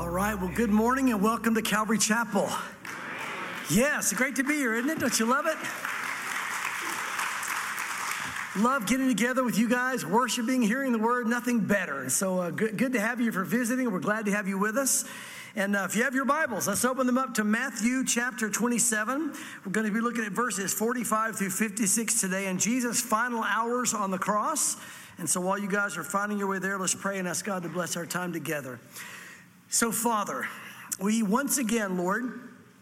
All right, well, good morning and welcome to Calvary Chapel. Yes, great to be here, isn't it? Don't you love it? Love getting together with you guys, worshiping, hearing the word, nothing better. And so good to have you for visiting. We're glad to have you with us. And if you have your Bibles, let's open them up to Matthew chapter 27. We're going to be looking at verses 45 through 56 today and Jesus' final hours on the cross. And so while you guys are finding your way there, let's pray and ask God to bless our time together. So, Father, we once again, Lord,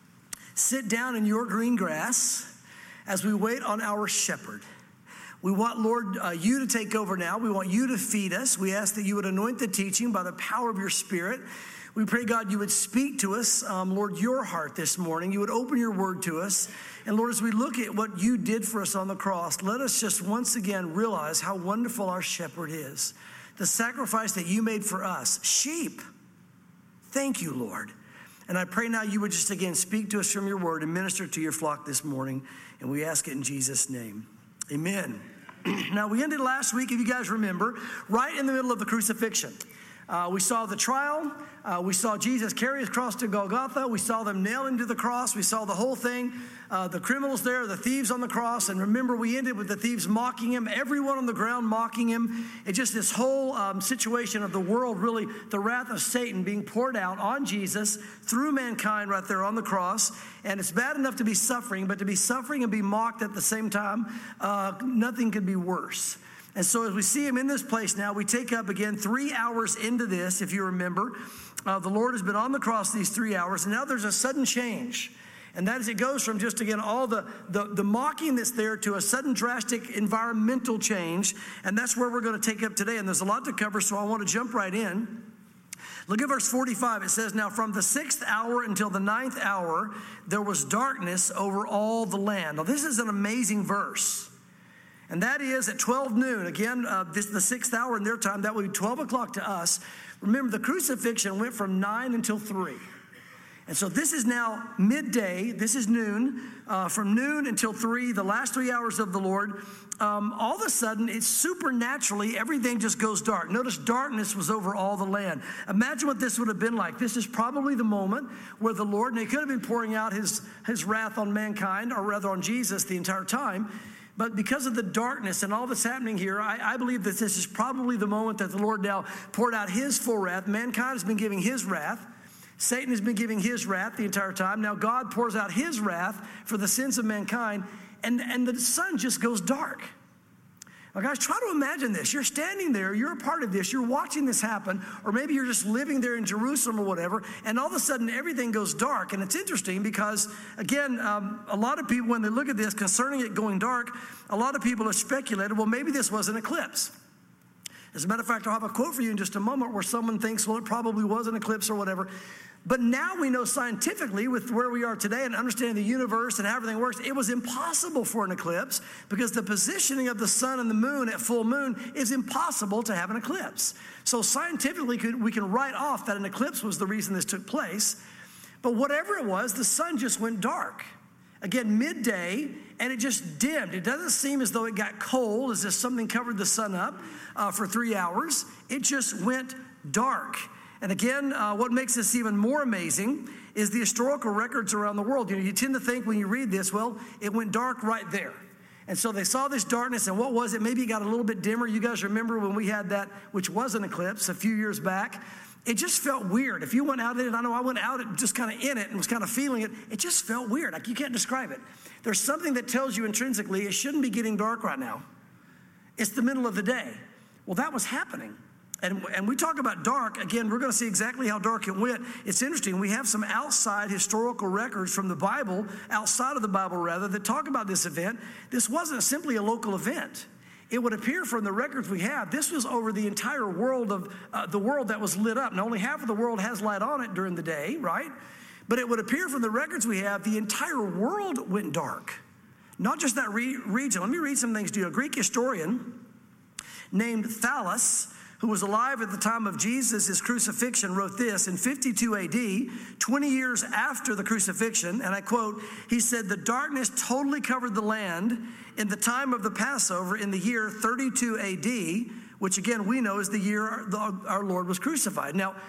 sit down in your green grass as we wait on our shepherd. We want, Lord, you to take over now. We want you to feed us. We ask that you would anoint the teaching by the power of your Spirit. We pray, God, you would speak to us, Lord, your heart this morning. You would open your word to us. And, Lord, as we look at what you did for us on the cross, let us just once again realize how wonderful our shepherd is. The sacrifice that you made for us, sheep. Thank you, Lord. And I pray now you would just again speak to us from your word and minister to your flock this morning. And we ask it in Jesus' name. Amen. Now, we ended last week, if you guys remember, right in the middle of the crucifixion. We saw the trial. We saw Jesus carry his cross to Golgotha. We saw them nail him to the cross. We saw the whole thing. The criminals there, the thieves on the cross. And remember, we ended with the thieves mocking him, everyone on the ground mocking him. It's just this whole situation of the world, really, the wrath of Satan being poured out on Jesus through mankind right there on the cross. And it's bad enough to be suffering, but to be suffering and be mocked at the same time, nothing could be worse. And so as we see him in this place now, we take up again 3 hours into this, if you remember. The Lord has been on the cross these 3 hours, and now there's a sudden change. And that is, it goes from just, again, all the mocking that's there to a sudden drastic environmental change. And that's where we're going to take up today. And there's a lot to cover, so I want to jump right in. Look at verse 45. It says, now from the 6th hour until the 9th hour, there was darkness over all the land. Now this is an amazing verse. And that is at 12 noon. Again, this is the 6th hour in their time. That would be 12 o'clock to us. Remember, the crucifixion went from 9 until 3. And so this is now midday. This is noon. From noon until 3, the last 3 hours of the Lord. All of a sudden, it's supernaturally, everything just goes dark. Notice darkness was over all the land. Imagine what this would have been like. This is probably the moment where the Lord, and he could have been pouring out his wrath on mankind, or rather on Jesus the entire time. But because of the darkness and all that's happening here, I believe that this is probably the moment that the Lord now poured out his full wrath. Mankind has been giving his wrath. Satan has been giving his wrath the entire time. Now God pours out his wrath for the sins of mankind, and the sun just goes dark. Now, guys, try to imagine this. You're standing there, you're a part of this, you're watching this happen, or maybe you're just living there in Jerusalem or whatever, and all of a sudden everything goes dark. And it's interesting because, again, a lot of people, when they look at this concerning it going dark, a lot of people have speculated, well, maybe this was an eclipse. As a matter of fact, I'll have a quote for you in just a moment where someone thinks, well, it probably was an eclipse or whatever. But now we know scientifically, with where we are today and understanding the universe and how everything works, it was impossible for an eclipse because the positioning of the sun and the moon at full moon is impossible to have an eclipse. So scientifically, we can write off that an eclipse was the reason this took place. But whatever it was, the sun just went dark. Again, midday, and it just dimmed. It doesn't seem as though it got cold, as if something covered the sun up for 3 hours. It just went dark. And again, what makes this even more amazing is the historical records around the world. You tend to think when you read this, well, it went dark right there. And so they saw this darkness, and what was it? Maybe it got a little bit dimmer. You guys remember when we had that, which was an eclipse a few years back? It just felt weird. If you went out in it, I know I went out just kind of in it and was kind of feeling it. It just felt weird. Like you can't describe it. There's something that tells you intrinsically it shouldn't be getting dark right now. It's the middle of the day. Well, that was happening. And we talk about dark. Again, we're going to see exactly how dark it went. It's interesting. We have some outside historical records from the Bible, outside of the Bible rather, that talk about this event. This wasn't simply a local event. It would appear from the records we have, this was over the entire world of the world that was lit up. Now, only half of the world has light on it during the day, right? But it would appear from the records we have, the entire world went dark. Not just that region. Let me read some things to you. A Greek historian named Thallus, who was alive at the time of Jesus' crucifixion, wrote this in 52 AD, 20 years after the crucifixion, and I quote, he said, the darkness totally covered the land in the time of the Passover in the year 32 AD, which again we know is the year our Lord was crucified. Now,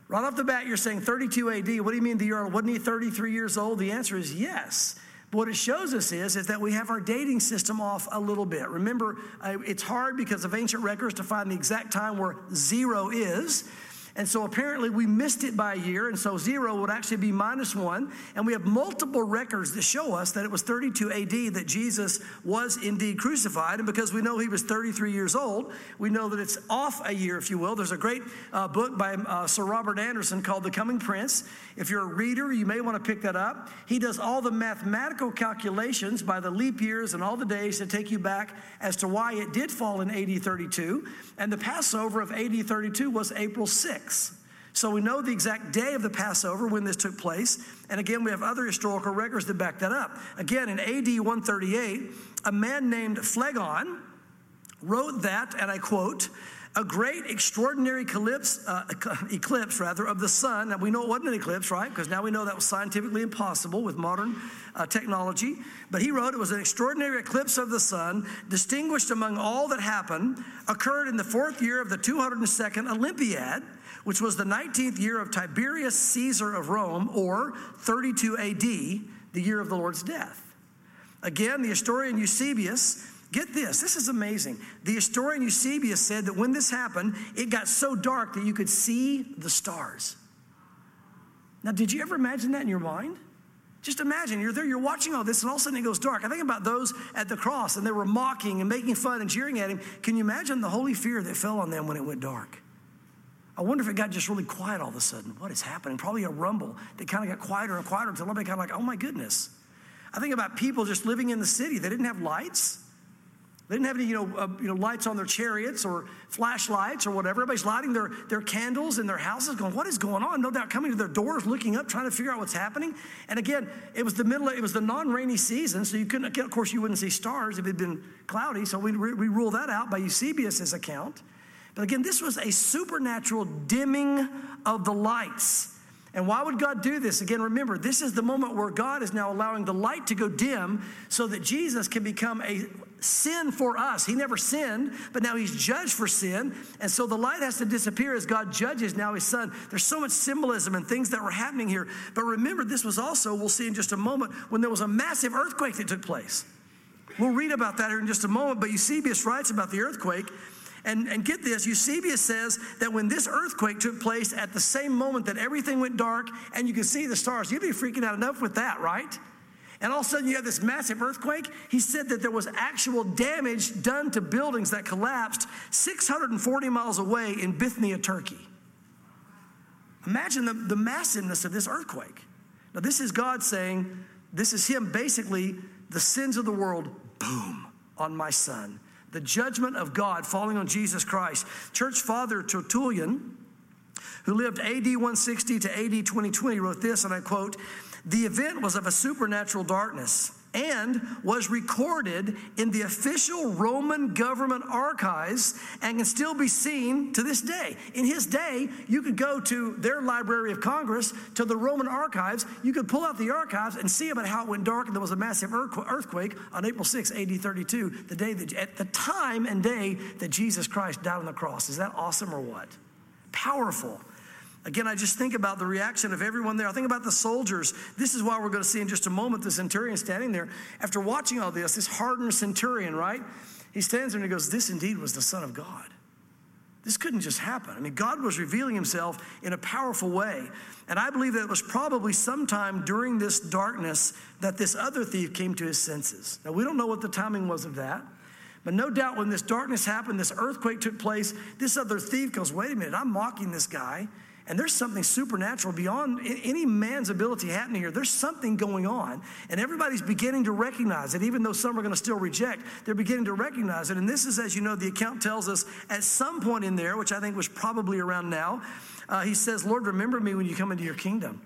Right off the bat, you're saying 32 AD. What do you mean the year? Wasn't he 33 years old? The answer is yes. But what it shows us is that we have our dating system off a little bit. Remember, it's hard because of ancient records to find the exact time where 0 is. And so apparently we missed it by a year, and so 0 would actually be -1. And we have multiple records that show us that it was 32 AD that Jesus was indeed crucified. And because we know he was 33 years old, we know that it's off a year, if you will. There's a great book by Sir Robert Anderson called The Coming Prince. If you're a reader, you may want to pick that up. He does all the mathematical calculations by the leap years and all the days to take you back as to why it did fall in AD 32. And the Passover of AD 32 was April 6th. So we know the exact day of the Passover when this took place. And again, we have other historical records that back that up. Again, in AD 138, a man named Phlegon wrote that, and I quote, "A great extraordinary eclipse of the sun." Now we know it wasn't an eclipse, right? Because now we know that was scientifically impossible with modern technology. But he wrote, "It was an extraordinary eclipse of the sun, distinguished among all that happened, occurred in the 4th year of the 202nd Olympiad, which was the 19th year of Tiberius Caesar of Rome, or 32 AD, the year of the Lord's death." Again, the historian Eusebius, get this is amazing. The historian Eusebius said that when this happened, it got so dark that you could see the stars. Now, did you ever imagine that in your mind? Just imagine, you're there, you're watching all this, and all of a sudden it goes dark. I think about those at the cross, and they were mocking and making fun and jeering at him. Can you imagine the holy fear that fell on them when it went dark? I wonder if it got just really quiet all of a sudden. What is happening? Probably a rumble that kind of got quieter and quieter until everybody kind of like, oh my goodness. I think about people just living in the city. They didn't have lights. They didn't have any, lights on their chariots or flashlights or whatever. Everybody's lighting their candles in their houses going, what is going on? No doubt coming to their doors, looking up, trying to figure out what's happening. And again, it was the non-rainy season, so you couldn't, of course, you wouldn't see stars if it had been cloudy. So we rule that out by Eusebius' account. But again, this was a supernatural dimming of the lights. And why would God do this? Again, remember, this is the moment where God is now allowing the light to go dim so that Jesus can become a sin for us. He never sinned, but now he's judged for sin. And so the light has to disappear as God judges now his son. There's so much symbolism and things that were happening here. But remember, this was also, we'll see in just a moment, when there was a massive earthquake that took place. We'll read about that here in just a moment, but Eusebius writes about the earthquake. And get this, Eusebius says that when this earthquake took place at the same moment that everything went dark and you could see the stars, you'd be freaking out enough with that, right? And all of a sudden you have this massive earthquake. He said that there was actual damage done to buildings that collapsed 640 miles away in Bithynia, Turkey. Imagine the massiveness of this earthquake. Now this is God saying, this is him basically, the sins of the world, boom, on my son. The judgment of God falling on Jesus Christ. Church Father Tertullian, who lived AD 160 to AD 2020, wrote this, and I quote, "The event was of a supernatural darkness and was recorded in the official Roman government archives and can still be seen to this day." In his day, you could go to their Library of Congress, to the Roman archives. You could pull out the archives and see about how it went dark and there was a massive earthquake on April 6, AD 32, the day that, at the time and day that Jesus Christ died on the cross. Is that awesome or what? Powerful. Again, I just think about the reaction of everyone there. I think about the soldiers. This is why we're going to see in just a moment the centurion standing there. After watching all this hardened centurion, right? He stands there and he goes, this indeed was the Son of God. This couldn't just happen. I mean, God was revealing himself in a powerful way. And I believe that it was probably sometime during this darkness that this other thief came to his senses. Now, we don't know what the timing was of that. But no doubt when this darkness happened, this earthquake took place, this other thief goes, wait a minute, I'm mocking this guy. And there's something supernatural beyond any man's ability happening here. There's something going on. And everybody's beginning to recognize it, even though some are going to still reject. They're beginning to recognize it. And this is, as you know, the account tells us at some point in there, which I think was probably around now, he says, Lord, remember me when you come into your kingdom.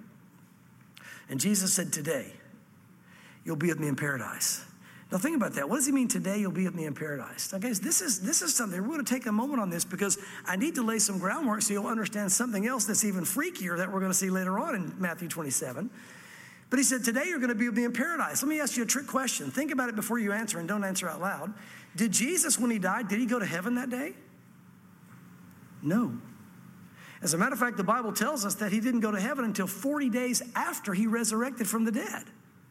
And Jesus said, today, you'll be with me in paradise. Now think about that. What does he mean, today you'll be with me in paradise? Now guys, this is something. We're going to take a moment on this because I need to lay some groundwork so you'll understand something else that's even freakier that we're going to see later on in Matthew 27. But he said, today you're going to be with me in paradise. Let me ask you a trick question. Think about it before you answer and don't answer out loud. Did Jesus, when he died, did he go to heaven that day? No. As a matter of fact, the Bible tells us that he didn't go to heaven until 40 days after he resurrected from the dead.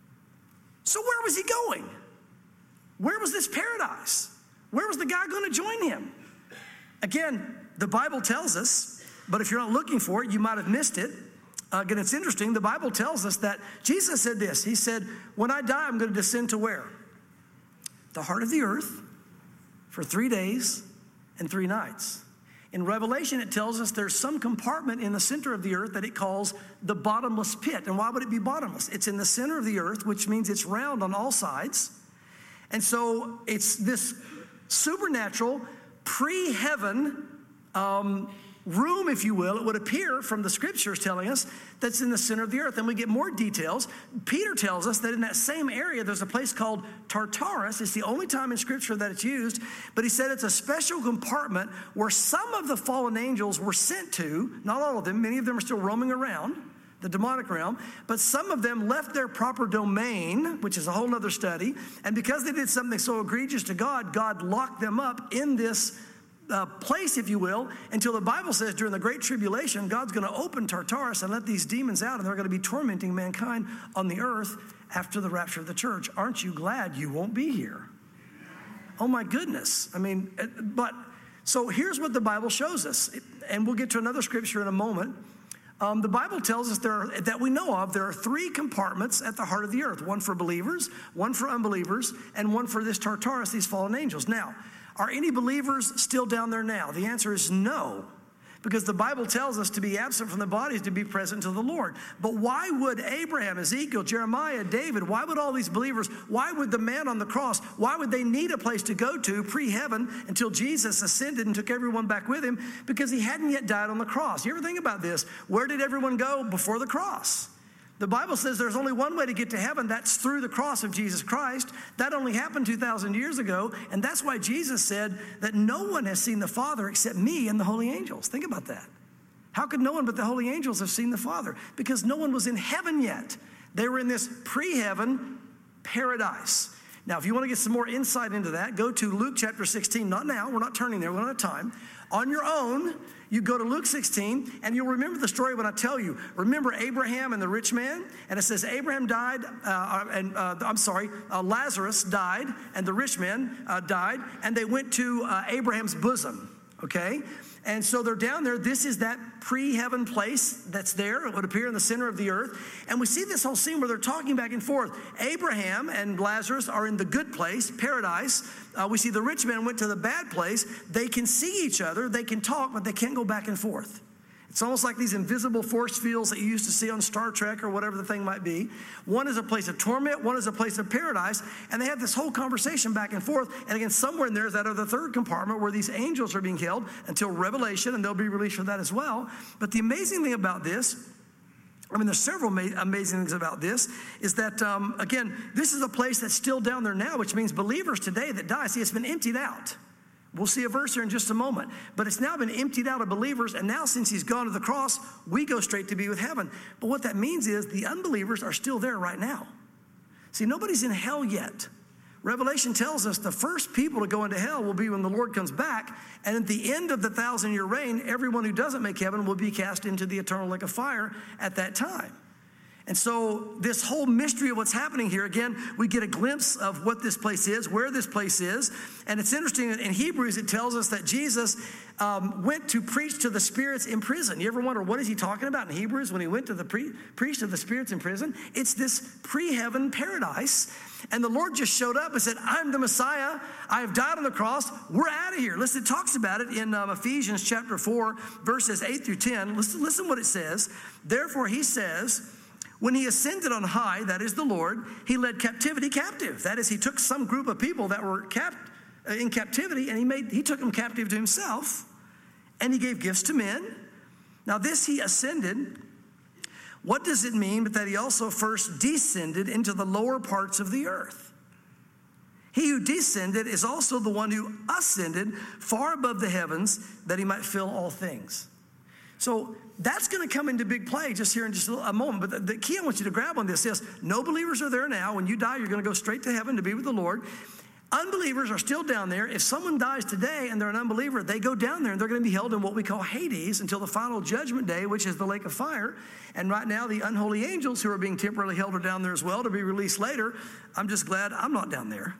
So where was he going? Where was this paradise? Where was the guy going to join him? Again, the Bible tells us, but if you're not looking for it, you might have missed it. Again, it's interesting. The Bible tells us that Jesus said this. He said, when I die, I'm going to descend to where? The heart of the earth for 3 days and 3 nights. In Revelation, it tells us there's some compartment in the center of the earth that it calls the bottomless pit. And why would it be bottomless? It's in the center of the earth, which means it's round on all sides. And so it's this supernatural, pre-heaven room, if you will, it would appear from the scriptures telling us that's in the center of the earth. And we get more details. Peter tells us that in that same area, there's a place called Tartarus. It's the only time in scripture that it's used. But he said it's a special compartment where some of the fallen angels were sent to, not all of them, many of them are still roaming around the demonic realm, but some of them left their proper domain, which is a whole other study. And because they did something so egregious to God, God locked them up in this place, if you will, until the Bible says during the Great Tribulation, God's going to open Tartarus and let these demons out, and they're going to be tormenting mankind on the earth after the rapture of the church. Aren't you glad you won't be here? Oh my goodness. I mean, so here's what the Bible shows us, and we'll get to another scripture in a moment. The Bible tells us that we know of, there are 3 compartments at the heart of the earth, one for believers, one for unbelievers, and one for this Tartarus, these fallen angels. Now, are any believers still down there now? The answer is no, because the Bible tells us to be absent from the body is to be present to the Lord. But why would Abraham, Ezekiel, Jeremiah, David, why would all these believers, why would the man on the cross, why would they need a place to go to pre-heaven until Jesus ascended and took everyone back with him? Because he hadn't yet died on the cross. You ever think about this? Where did everyone go before the cross? The Bible says there's only one way to get to heaven. That's through the cross of Jesus Christ. That only happened 2,000 years ago. And that's why Jesus said that no one has seen the Father except me and the holy angels. Think about that. How could no one but the holy angels have seen the Father? Because no one was in heaven yet. They were in this pre-heaven paradise. Now, if you want to get some more insight into that, go to Luke chapter 16. Not now. We're not turning there. We don't have time. On your own, you go to Luke 16, and you'll remember the story when I tell you. Remember Abraham and the rich man? And it says Abraham died, Lazarus died, and the rich man died, and they went to Abraham's bosom, okay? And so they're down there. This is that pre-heaven place that's there. It would appear in the center of the earth. And we see this whole scene where they're talking back and forth. Abraham and Lazarus are in the good place, paradise. We see the rich man went to the bad place. They can see each other. They can talk, but they can't go back and forth. It's almost like these invisible force fields that you used to see on Star Trek or whatever the thing might be. One is a place of torment, one is a place of paradise, and they have this whole conversation back and forth. And again, somewhere in there is that other third compartment where these angels are being held until Revelation, and they'll be released for that as well. But the amazing thing about this, there's several amazing things about this, is that, again, this is a place that's still down there now, which means believers today that die, see, it's been emptied out. We'll see a verse here in just a moment. But it's now been emptied out of believers, and now since he's gone to the cross, we go straight to be with heaven. But what that means is the unbelievers are still there right now. See, nobody's in hell yet. Revelation tells us the first people to go into hell will be when the Lord comes back, and at the end of the 1,000-year reign, everyone who doesn't make heaven will be cast into the eternal lake of fire at that time. And so this whole mystery of what's happening here, again, we get a glimpse of what this place is, where this place is. And it's interesting, in Hebrews, it tells us that Jesus went to preach to the spirits in prison. You ever wonder, what is he talking about in Hebrews when he went to preach to the spirits in prison? It's this pre-heaven paradise. And the Lord just showed up and said, I'm the Messiah. I have died on the cross. We're out of here. Listen, it talks about it in Ephesians chapter 4, verses 8 through 10. Listen what it says. Therefore, he says, when he ascended on high, that is the Lord, he led captivity captive. That is, he took some group of people that were in captivity, and he took them captive to himself, and he gave gifts to men. Now this he ascended. What does it mean but that he also first descended into the lower parts of the earth? He who descended is also the one who ascended far above the heavens that he might fill all things. So that's going to come into big play just here in just a moment. But the key I want you to grab on this is no believers are there now. When you die, you're going to go straight to heaven to be with the Lord. Unbelievers are still down there. If someone dies today and they're an unbeliever, they go down there and they're going to be held in what we call Hades until the final judgment day, which is the lake of fire. And right now, the unholy angels who are being temporarily held are down there as well to be released later. I'm just glad I'm not down there,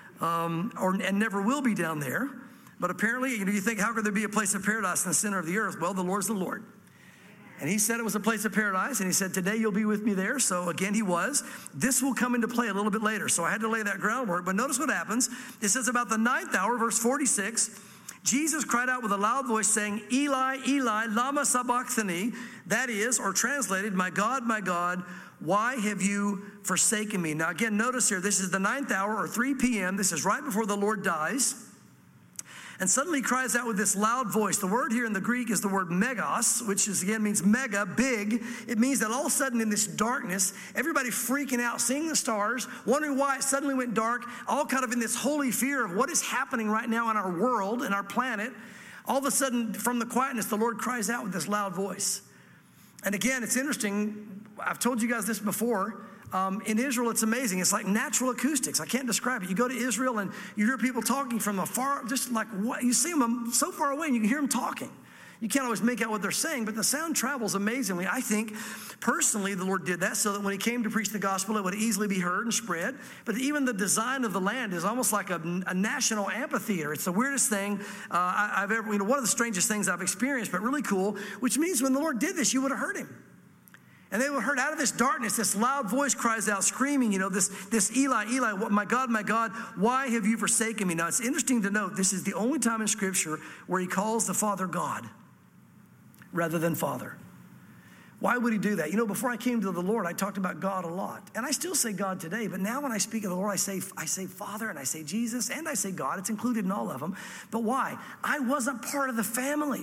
and never will be down there. But apparently, you think, how could there be a place of paradise in the center of the earth? Well, the Lord's the Lord. And he said it was a place of paradise, and he said, today you'll be with me there. So again, he was. This will come into play a little bit later. So I had to lay that groundwork. But notice what happens. It says about the 9th hour, verse 46, Jesus cried out with a loud voice saying, Eli, Eli, lama sabachthani. That is, or translated, my God, why have you forsaken me? Now again, notice here, this is the 9th hour or 3 p.m. This is right before the Lord dies. And suddenly he cries out with this loud voice. The word here in the Greek is the word megos, which is, again, means mega, big. It means that all of a sudden in this darkness, everybody freaking out, seeing the stars, wondering why it suddenly went dark, all kind of in this holy fear of what is happening right now in our world and our planet. All of a sudden, from the quietness, the Lord cries out with this loud voice. And again, it's interesting. I've told you guys this before. In Israel, it's amazing. It's like natural acoustics. I can't describe it. You go to Israel and you hear people talking from afar, just like what you see them so far away and you can hear them talking. You can't always make out what they're saying, but the sound travels amazingly. I think, personally, the Lord did that so that when he came to preach the gospel, it would easily be heard and spread. But even the design of the land is almost like a national amphitheater. It's the weirdest thing I've ever, one of the strangest things I've experienced, but really cool, which means when the Lord did this, you would have heard him. And they were heard out of this darkness, this loud voice cries out, screaming, this Eli, Eli, my God, why have you forsaken me? Now, it's interesting to note, this is the only time in Scripture where he calls the Father God rather than Father. Why would he do that? Before I came to the Lord, I talked about God a lot. And I still say God today, but now when I speak of the Lord, I say Father, and I say Jesus, and I say God. It's included in all of them. But why? I wasn't part of the family.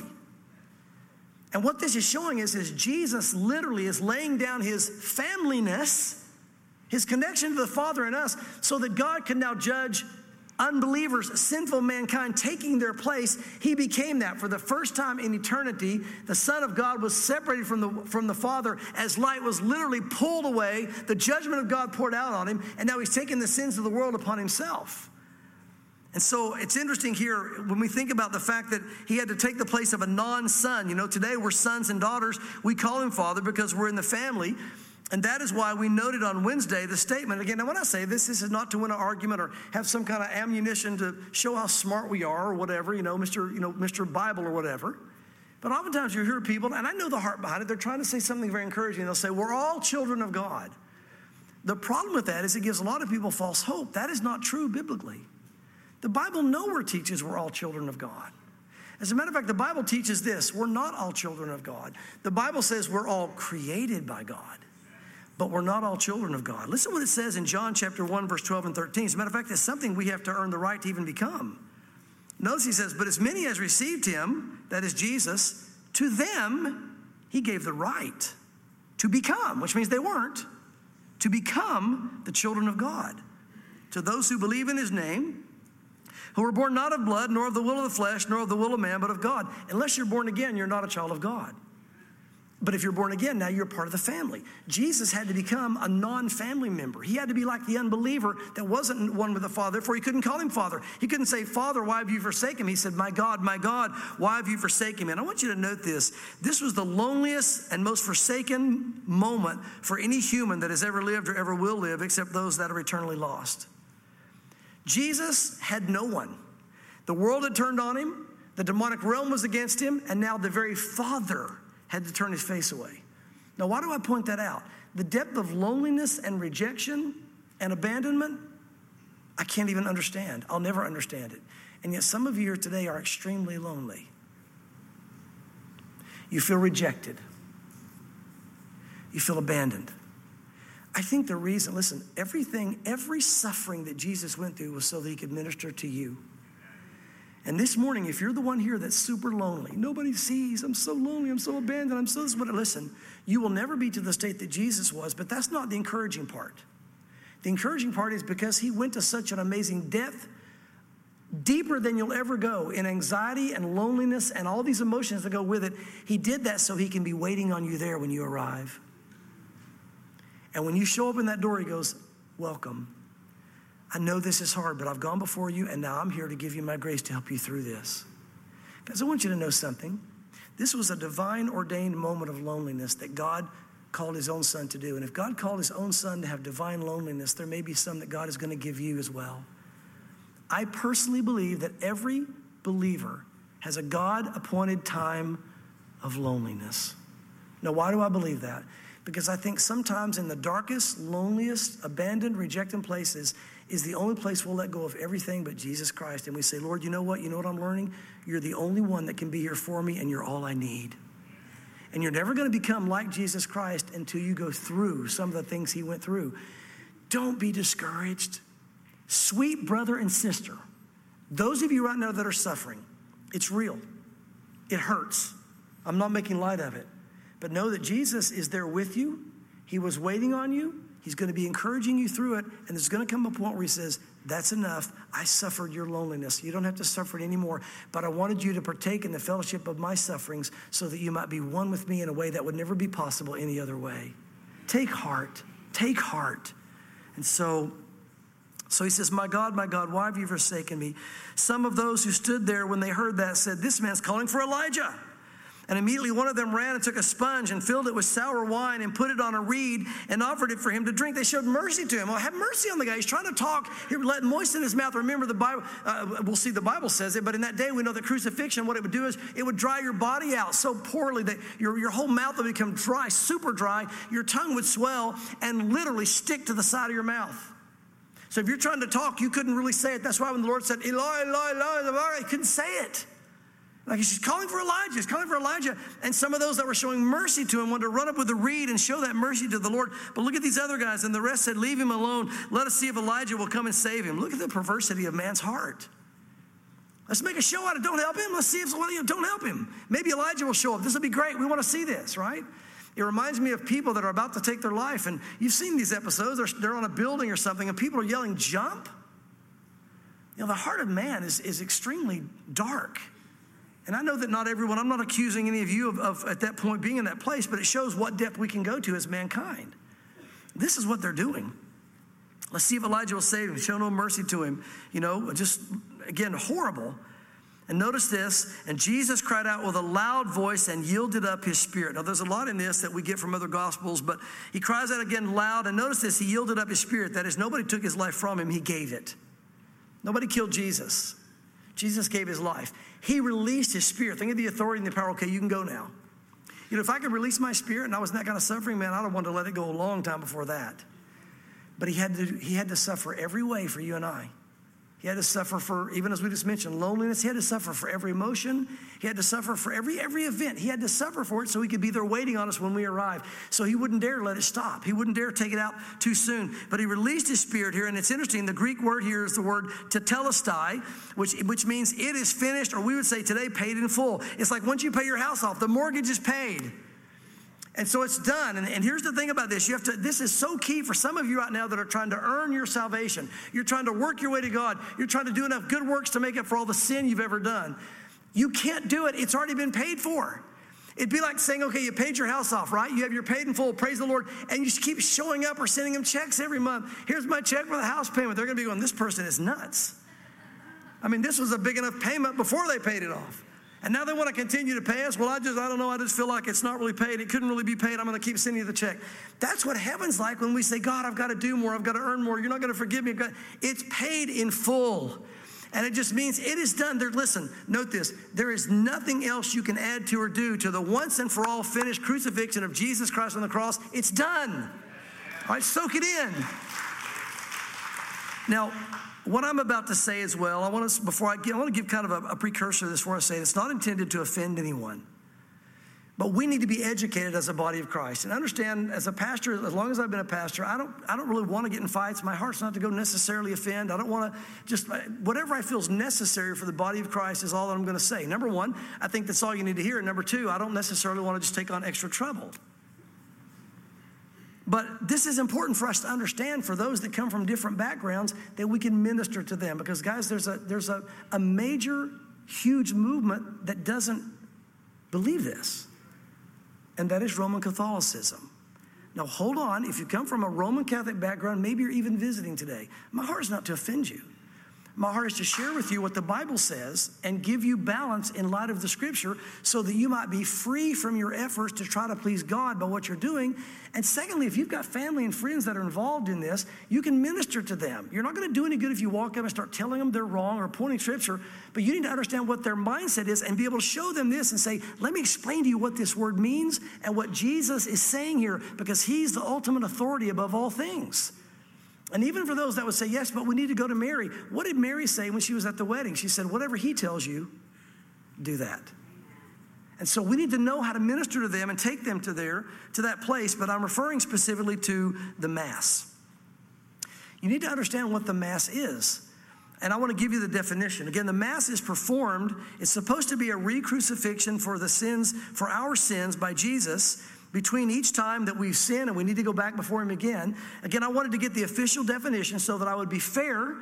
And what this is showing is Jesus literally is laying down his familyness, his connection to the Father and us, so that God can now judge unbelievers, sinful mankind, taking their place. He became that. For the first time in eternity, the Son of God was separated from the Father as light was literally pulled away, the judgment of God poured out on him, and now he's taken the sins of the world upon himself. And so it's interesting here when we think about the fact that he had to take the place of a non-son. Today we're sons and daughters. We call him Father because we're in the family. And that is why we noted on Wednesday the statement. Again, now when I say this is not to win an argument or have some kind of ammunition to show how smart we are or whatever, Mr. Bible or whatever. But oftentimes you hear people, and I know the heart behind it, they're trying to say something very encouraging. They'll say, we're all children of God. The problem with that is it gives a lot of people false hope. That is not true biblically. The Bible nowhere teaches we're all children of God. As a matter of fact, the Bible teaches this: we're not all children of God. The Bible says we're all created by God, but we're not all children of God. Listen to what it says in John chapter 1, verse 12 and 13. As a matter of fact, it's something we have to earn the right to even become. Notice he says, but as many as received him, that is Jesus, to them he gave the right to become, which means they weren't, to become the children of God. To those who believe in his name, who were born not of blood, nor of the will of the flesh, nor of the will of man, but of God. Unless you're born again, you're not a child of God. But if you're born again, now you're part of the family. Jesus had to become a non-family member. He had to be like the unbeliever that wasn't one with the Father, therefore he couldn't call him Father. He couldn't say, Father, why have you forsaken me? He said, my God, why have you forsaken me? And I want you to note this. This was the loneliest and most forsaken moment for any human that has ever lived or ever will live, except those that are eternally lost. Jesus had no one. The world had turned on him. The demonic realm was against him. And now the very Father had to turn his face away. Now, why do I point that out? The depth of loneliness and rejection and abandonment, I can't even understand. I'll never understand it. And yet some of you here today are extremely lonely. You feel rejected. You feel abandoned. I think the reason, listen, every suffering that Jesus went through was so that he could minister to you. And this morning, if you're the one here that's super lonely, nobody sees, I'm so lonely, I'm so abandoned, I'm so this, but listen, you will never be to the state that Jesus was, but that's not the encouraging part. The encouraging part is because he went to such an amazing depth, deeper than you'll ever go in anxiety and loneliness and all these emotions that go with it. He did that so he can be waiting on you there when you arrive. And when you show up in that door, he goes, welcome. I know this is hard, but I've gone before you, and now I'm here to give you my grace to help you through this. Guys, I want you to know something. This was a divine ordained moment of loneliness that God called his own son to do. And if God called his own son to have divine loneliness, there may be some that God is going to give you as well. I personally believe that every believer has a God-appointed time of loneliness. Now, why do I believe that? Because I think sometimes in the darkest, loneliest, abandoned, rejected places is the only place we'll let go of everything but Jesus Christ. And we say, Lord, you know what? You know what I'm learning? You're the only one that can be here for me, and you're all I need. And you're never going to become like Jesus Christ until you go through some of the things he went through. Don't be discouraged. Sweet brother and sister, those of you right now that are suffering, it's real. It hurts. I'm not making light of it. But know that Jesus is there with you. He was waiting on you. He's going to be encouraging you through it. And there's going to come a point where he says, that's enough. I suffered your loneliness. You don't have to suffer it anymore. But I wanted you to partake in the fellowship of my sufferings so that you might be one with me in a way that would never be possible any other way. Take heart. Take heart. And so he says, my God, why have you forsaken me? Some of those who stood there when they heard that said, this man's calling for Elijah. And immediately one of them ran and took a sponge and filled it with sour wine and put it on a reed and offered it for him to drink. They showed mercy to him. Well, have mercy on the guy. He's trying to talk. He let moisten his mouth. Remember the Bible. We'll see the Bible says it. But in that day, we know that crucifixion, what it would do is it would dry your body out so poorly that your whole mouth would become dry, super dry. Your tongue would swell and literally stick to the side of your mouth. So if you're trying to talk, you couldn't really say it. That's why when the Lord said, Eli, Eli, Eli, he couldn't say it. Like he's calling for Elijah. He's calling for Elijah. And some of those that were showing mercy to him wanted to run up with a reed and show that mercy to the Lord. But look at these other guys. And the rest said, leave him alone. Let us see if Elijah will come and save him. Look at the perversity of man's heart. Let's make a show out of it. Don't help him. Let's see if don't help him. Maybe Elijah will show up. This will be great. We want to see this, right? It reminds me of people that are about to take their life. And you've seen these episodes. They're on a building or something, and people are yelling, jump. You know, the heart of man is extremely dark. And I know that not everyone, I'm not accusing any of you of at that point being in that place, but it shows what depth we can go to as mankind. This is what they're doing. Let's see if Elijah will save him. Show no mercy to him. You know, just, again, horrible. And notice this, and Jesus cried out with a loud voice and yielded up his spirit. Now, there's a lot in this that we get from other gospels, but he cries out again loud, and notice this, he yielded up his spirit. That is, nobody took his life from him, he gave it. Nobody killed Jesus. Jesus gave his life. He released his spirit. Think of the authority and the power. Okay, you can go now. You know, if I could release my spirit and I was in that kind of suffering, man, I'd have wanted to let it go a long time before that. But he had to suffer every way for you and I. He had to suffer for, even as we just mentioned, loneliness. He had to suffer for every emotion. He had to suffer for every event. He had to suffer for it so he could be there waiting on us when we arrive. So he wouldn't dare let it stop. He wouldn't dare take it out too soon. But he released his spirit here, and it's interesting. The Greek word here is the word tetelestai, which means it is finished, or we would say today, paid in full. It's like once you pay your house off, the mortgage is paid. And so it's done. And here's the thing about this. This is so key for some of you right now that are trying to earn your salvation. You're trying to work your way to God. You're trying to do enough good works to make up for all the sin you've ever done. You can't do it. It's already been paid for. It'd be like saying, okay, you paid your house off, right? You have your paid in full, praise the Lord, and you just keep showing up or sending them checks every month. Here's my check for the house payment. They're going to be going, this person is nuts. I mean, this was a big enough payment before they paid it off. And now they want to continue to pay us. Well, I don't know. I just feel like it's not really paid. It couldn't really be paid. I'm going to keep sending you the check. That's what heaven's like when we say, God, I've got to do more. I've got to earn more. You're not going to forgive me. It's paid in full. And it just means it is done. Listen, note this. There is nothing else you can add to or do to the once and for all finished crucifixion of Jesus Christ on the cross. It's done. All right, soak it in. Now, what I'm about to say as well, I want to give kind of a precursor to this before I say it. It's not intended to offend anyone. But we need to be educated as a body of Christ. And understand, as a pastor, as long as I've been a pastor, I don't really want to get in fights. My heart's not to go necessarily offend. I don't want to just, whatever I feel is necessary for the body of Christ is all that I'm going to say. Number one, I think that's all you need to hear. And number two, I don't necessarily want to just take on extra trouble. But this is important for us to understand for those that come from different backgrounds that we can minister to them. Because guys, there's a major, huge movement that doesn't believe this. And that is Roman Catholicism. Now, hold on. If you come from a Roman Catholic background, maybe you're even visiting today. My heart is not to offend you. My heart is to share with you what the Bible says and give you balance in light of the Scripture so that you might be free from your efforts to try to please God by what you're doing. And secondly, if you've got family and friends that are involved in this, you can minister to them. You're not going to do any good if you walk up and start telling them they're wrong or pointing Scripture, but you need to understand what their mindset is and be able to show them this and say, let me explain to you what this word means and what Jesus is saying here, because he's the ultimate authority above all things. And even for those that would say, yes, but we need to go to Mary. What did Mary say when she was at the wedding? She said, whatever he tells you, do that. And so we need to know how to minister to them and take them to that place, but I'm referring specifically to the Mass. You need to understand what the Mass is. And I want to give you the definition. Again, the Mass is performed. It's supposed to be a re-crucifixion for our sins by Jesus between each time that we've sinned and we need to go back before him again. Again, I wanted to get the official definition so that I would be fair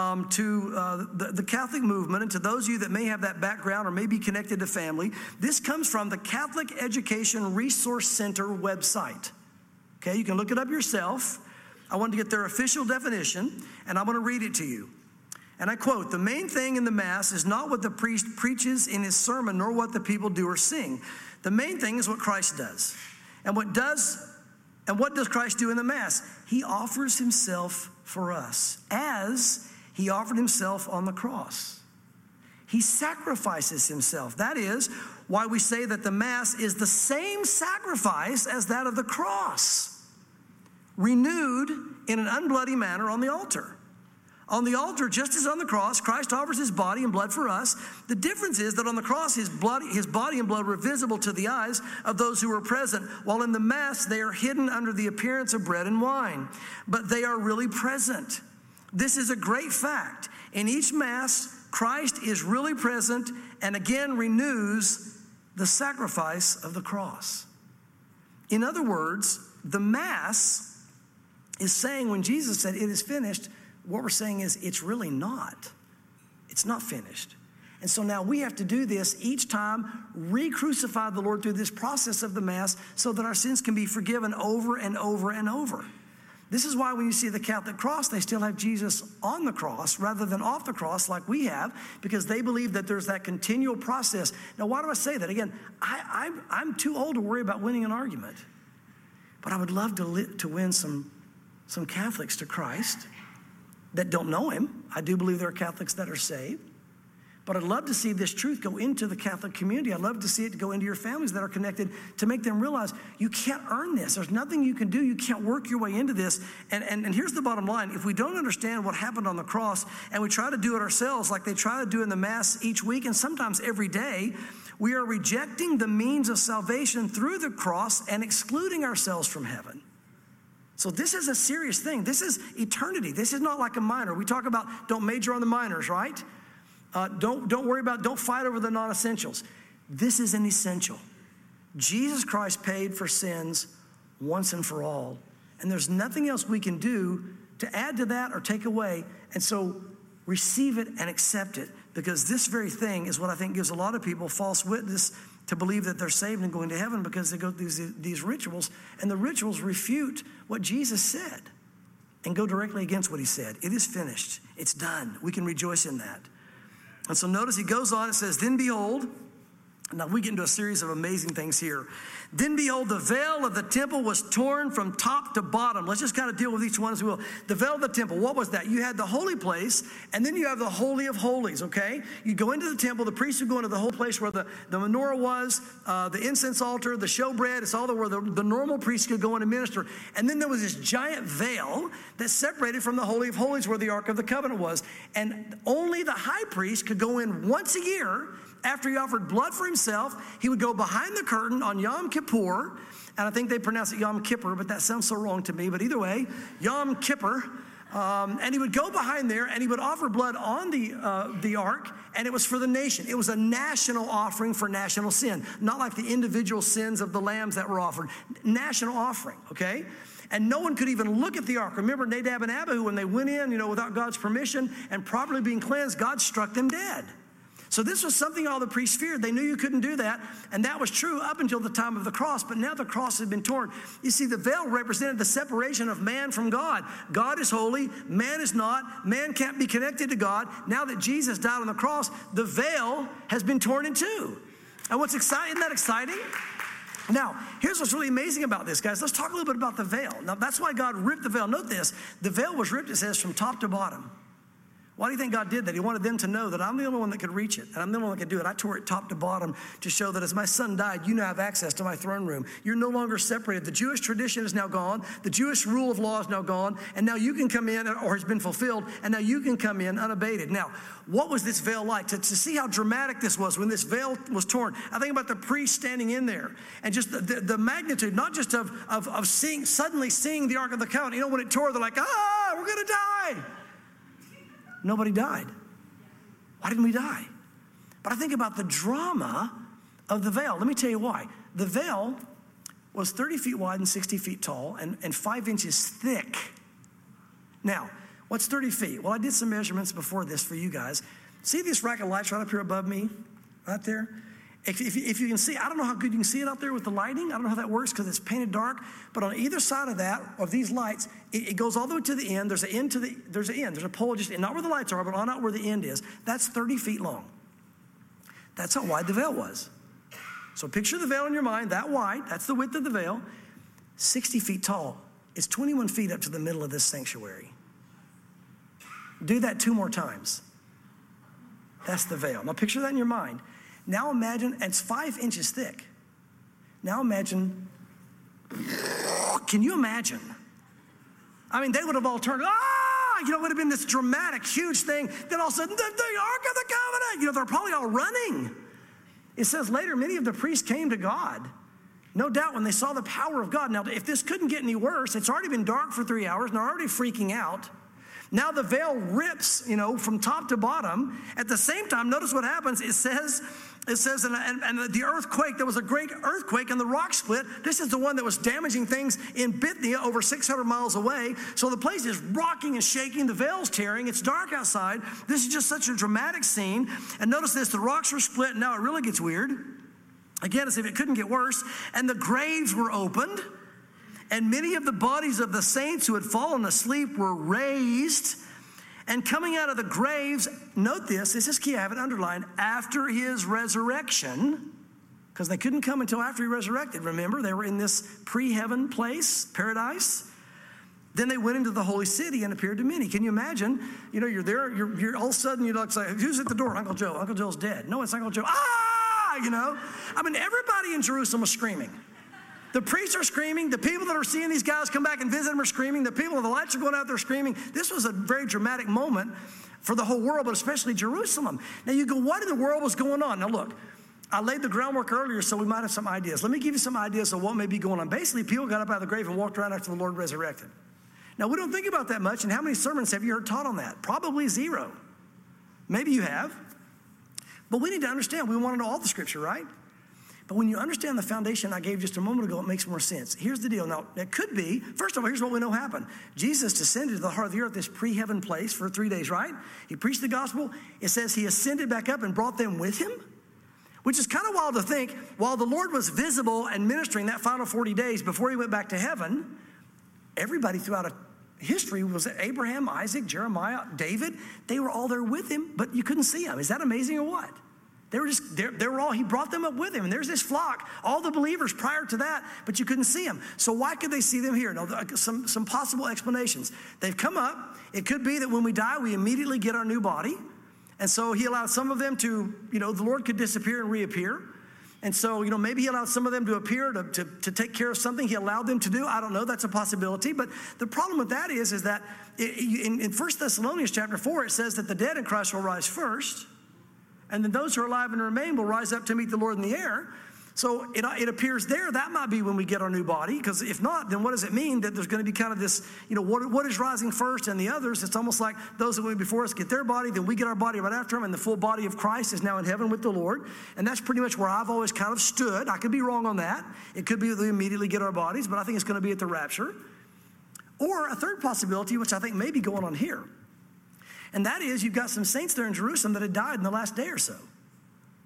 to the Catholic movement and to those of you that may have that background or may be connected to family. This comes from the Catholic Education Resource Center website. Okay, you can look it up yourself. I wanted to get their official definition, and I'm going to read it to you. And I quote, "The main thing in the Mass is not what the priest preaches in his sermon, nor what the people do or sing. The main thing is what Christ does. And what does Christ do in the Mass? He offers himself for us as he offered himself on the cross. He sacrifices himself. That is why we say that the Mass is the same sacrifice as that of the cross, renewed in an unbloody manner on the altar. On the altar, just as on the cross, Christ offers his body and blood for us. The difference is that on the cross, his body and blood were visible to the eyes of those who were present, while in the Mass, they are hidden under the appearance of bread and wine. But they are really present. This is a great fact. In each Mass, Christ is really present and again renews the sacrifice of the cross. In other words, the Mass is saying when Jesus said, it is finished, what we're saying is it's really not. It's not finished. And so now we have to do this each time, re-crucify the Lord through this process of the Mass so that our sins can be forgiven over and over and over. This is why when you see the Catholic cross, they still have Jesus on the cross rather than off the cross like we have, because they believe that there's that continual process. Now, why do I say that? Again, I'm too old to worry about winning an argument. But I would love to win some Catholics to Christ that don't know him. I do believe there are Catholics that are saved. But I'd love to see this truth go into the Catholic community. I'd love to see it go into your families that are connected to make them realize you can't earn this. There's nothing you can do. You can't work your way into this. And here's the bottom line. If we don't understand what happened on the cross and we try to do it ourselves like they try to do in the Mass each week and sometimes every day, we are rejecting the means of salvation through the cross and excluding ourselves from heaven. So this is a serious thing. This is eternity. This is not like a minor. We talk about don't major on the minors, right? Don't worry about, don't fight over the non-essentials. This is an essential. Jesus Christ paid for sins once and for all. And there's nothing else we can do to add to that or take away. And so receive it and accept it, because this very thing is what I think gives a lot of people false witness to believe that they're saved and going to heaven, because they go through these rituals, and the rituals refute what Jesus said and go directly against what he said. It is finished. It's done. We can rejoice in that. And so notice he goes on, it says, then behold, now we get into a series of amazing things here. Then behold, the veil of the temple was torn from top to bottom. Let's just kind of deal with each one as we will. The veil of the temple, what was that? You had the holy place, and then you have the Holy of Holies, okay? You go into the temple, the priest would go into the whole place where the menorah was, the incense altar, the showbread, it's all where the normal priest could go in and minister. And then there was this giant veil that separated from the Holy of Holies where the Ark of the Covenant was. And only the high priest could go in once a year. After he offered blood for himself, he would go behind the curtain on Yom Kippur, and I think they pronounce it Yom Kippur, but that sounds so wrong to me. But either way, Yom Kippur, and he would go behind there, and he would offer blood on the ark, and it was for the nation. It was a national offering for national sin, not like the individual sins of the lambs that were offered. National offering, okay? And no one could even look at the ark. Remember Nadab and Abihu, when they went in, without God's permission and properly being cleansed, God struck them dead. So this was something all the priests feared. They knew you couldn't do that, and that was true up until the time of the cross, but now the cross had been torn. You see, the veil represented the separation of man from God. God is holy, man is not. Man can't be connected to God. Now that Jesus died on the cross, the veil has been torn in two. And what's exciting, isn't that exciting? Now, here's what's really amazing about this, guys. Let's talk a little bit about the veil. Now, that's why God ripped the veil. Note this. The veil was ripped, it says, from top to bottom. Why do you think God did that? He wanted them to know that I'm the only one that could reach it, and I'm the only one that could do it. I tore it top to bottom to show that as my son died, you now have access to my throne room. You're no longer separated. The Jewish tradition is now gone. The Jewish rule of law is now gone, and now you can come in, or has been fulfilled, and now you can come in unabated. Now, what was this veil like? To see how dramatic this was when this veil was torn, I think about the priest standing in there, and just the magnitude, not just of suddenly seeing the Ark of the Covenant. You know, when it tore, they're like, we're going to die. Nobody died. Why didn't we die? But I think about the drama of the veil. Let me tell you why. The veil was 30 feet wide and 60 feet tall and 5 inches thick. Now, what's 30 feet? Well, I did some measurements before this for you guys. See this rack of lights right up here above me? Right there? If you can see, I don't know how good you can see it out there with the lighting. I don't know how that works because it's painted dark. But on either side of that, of these lights, it goes all the way to the end. There's an end there's a pole just, not where the lights are, but on out where the end is. That's 30 feet long. That's how wide the veil was. So picture the veil in your mind, that wide. That's the width of the veil. 60 feet tall. It's 21 feet up to the middle of this sanctuary. Do that 2 more times. That's the veil. Now picture that in your mind. Now imagine, and it's 5 inches thick. Now imagine, can you imagine? I mean, they would have all turned, it would have been this dramatic, huge thing. Then all of a sudden, the Ark of the Covenant, they're probably all running. It says later, many of the priests came to God. No doubt when they saw the power of God. Now, if this couldn't get any worse, it's already been dark for 3 hours, and they're already freaking out. Now the veil rips, from top to bottom. At the same time, notice what happens. It says, and the earthquake, there was a great earthquake and the rock split. This is the one that was damaging things in Bithynia over 600 miles away. So the place is rocking and shaking. The veil's tearing. It's dark outside. This is just such a dramatic scene. And notice this, the rocks were split. Now it really gets weird. Again, as if it couldn't get worse. And the graves were opened. And many of the bodies of the saints who had fallen asleep were raised. And coming out of the graves, note this is key, I have it underlined, after his resurrection, because they couldn't come until after he resurrected. Remember, they were in this pre-heaven place, paradise. Then they went into the holy city and appeared to many. Can you imagine? You're there, you're all of a sudden, you're like, who's at the door? Uncle Joe. Uncle Joe's dead. No, it's Uncle Joe. Everybody in Jerusalem was screaming. The priests are screaming. The people that are seeing these guys come back and visit them are screaming. The people with the lights are going out there screaming. This was a very dramatic moment for the whole world, but especially Jerusalem. Now you go, what in the world was going on? Now look, I laid the groundwork earlier, so we might have some ideas. Let me give you some ideas of what may be going on. Basically, people got up out of the grave and walked around after the Lord resurrected. Now we don't think about that much, and how many sermons have you heard taught on that? Probably 0. Maybe you have. But we need to understand, we want to know all the scripture, right? But when you understand the foundation I gave just a moment ago, it makes more sense. Here's the deal. Now, it could be, first of all, here's what we know happened. Jesus descended to the heart of the earth, this pre-heaven place for 3 days, right? He preached the gospel. It says he ascended back up and brought them with him, which is kind of wild to think. While the Lord was visible and ministering that final 40 days before he went back to heaven, everybody throughout history was Abraham, Isaac, Jeremiah, David. They were all there with him, but you couldn't see them. Is that amazing or what? They were all, he brought them up with him. And there's this flock, all the believers prior to that, but you couldn't see them. So why could they see them here? Now, some possible explanations. They've come up. It could be that when we die, we immediately get our new body. And so he allowed some of them to, the Lord could disappear and reappear. And so, maybe he allowed some of them to appear to take care of something he allowed them to do. I don't know. That's a possibility. But the problem with that is that in 1 Thessalonians chapter 4, it says that the dead in Christ will rise first. And then those who are alive and remain will rise up to meet the Lord in the air. So it appears there that might be when we get our new body. Because if not, then what does it mean that there's going to be kind of this, what is rising first and the others? It's almost like those that went before us get their body, then we get our body right after them. And the full body of Christ is now in heaven with the Lord. And that's pretty much where I've always kind of stood. I could be wrong on that. It could be that we immediately get our bodies, but I think it's going to be at the rapture. Or a third possibility, which I think may be going on here. And that is, you've got some saints there in Jerusalem that had died in the last day or so.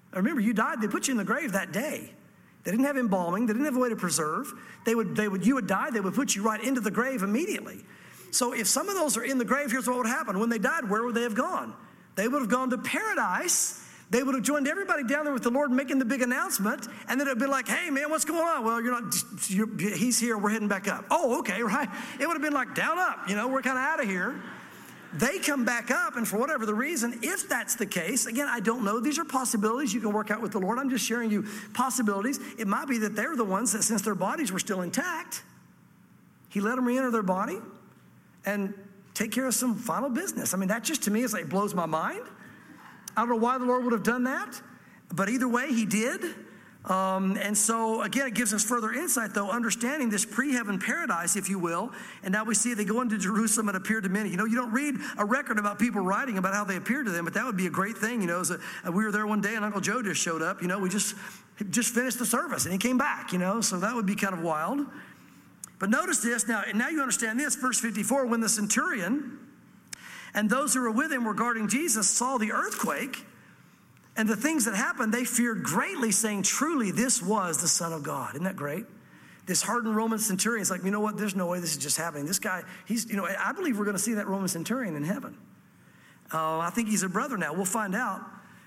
Remember, you died, they put you in the grave that day. They didn't have embalming. They didn't have a way to preserve. You would die, they would put you right into the grave immediately. So if some of those are in the grave, here's what would happen. When they died, where would they have gone? They would have gone to paradise. They would have joined everybody down there with the Lord making the big announcement. And then it would be like, hey, man, what's going on? Well, he's here. We're heading back up. Oh, okay, right. It would have been like, down up. We're kind of out of here. They come back up, and for whatever the reason, if that's the case, again, I don't know. These are possibilities you can work out with the Lord. I'm just sharing you possibilities. It might be that they're the ones that, since their bodies were still intact, he let them re-enter their body and take care of some final business. I mean, that just to me is like blows my mind. I don't know why the Lord would have done that, but either way, he did. And so, again, it gives us further insight, though, understanding this pre-heaven paradise, if you will. And now we see they go into Jerusalem and appeared to many. You don't read a record about people writing about how they appeared to them, but that would be a great thing. We were there one day and Uncle Joe just showed up. We just finished the service and he came back, so that would be kind of wild. But notice this now, and now you understand this, verse 54, when the centurion and those who were with him regarding Jesus saw the earthquake and the things that happened, they feared greatly, saying, truly, this was the Son of God. Isn't that great? This hardened Roman centurion is like, you know what? There's no way this is just happening. This guy, I believe we're going to see that Roman centurion in heaven. I think he's a brother now. We'll find out.